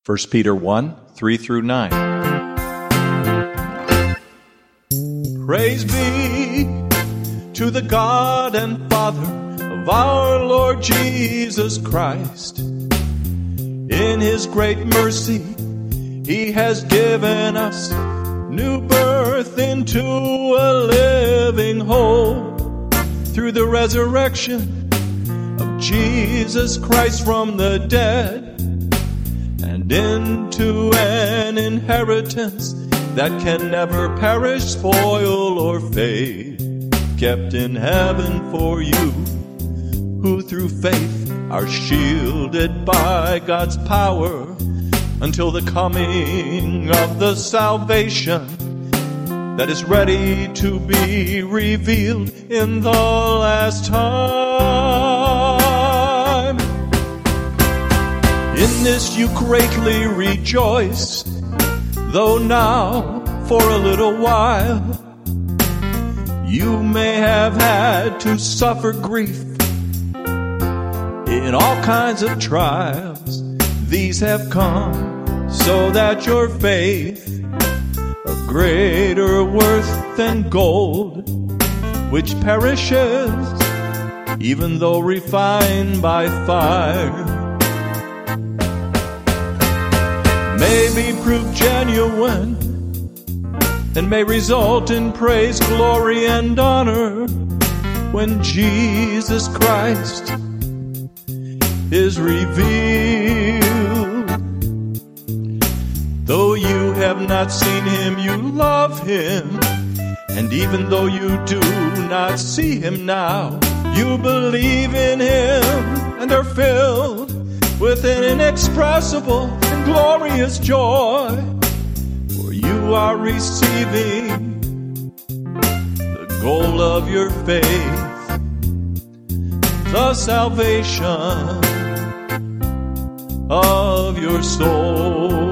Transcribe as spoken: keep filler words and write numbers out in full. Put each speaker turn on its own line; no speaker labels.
First Peter one, three through nine. Praise be to the God and Father of our Lord Jesus Christ. In his great mercy, he has given us new birth into a living hope through the resurrection of Jesus Christ from the dead, and into an inheritance that can never perish, spoil, or fade, kept in heaven for you, who through faith are shielded by God's power until the coming of the salvation that is ready to be revealed in the last time. In this you greatly rejoice, though now for a little while you may have had to suffer grief in all kinds of trials. These have come so that your faith, of greater worth than gold, which perishes even though refined by fire, may be proved genuine and may result in praise, glory, and honor when Jesus Christ is revealed. Though you have not seen him, you love him, and even though you do not see him now, you believe in him and are filled with an inexpressible and glorious joy, for you are receiving the goal of your faith, the salvation of your soul.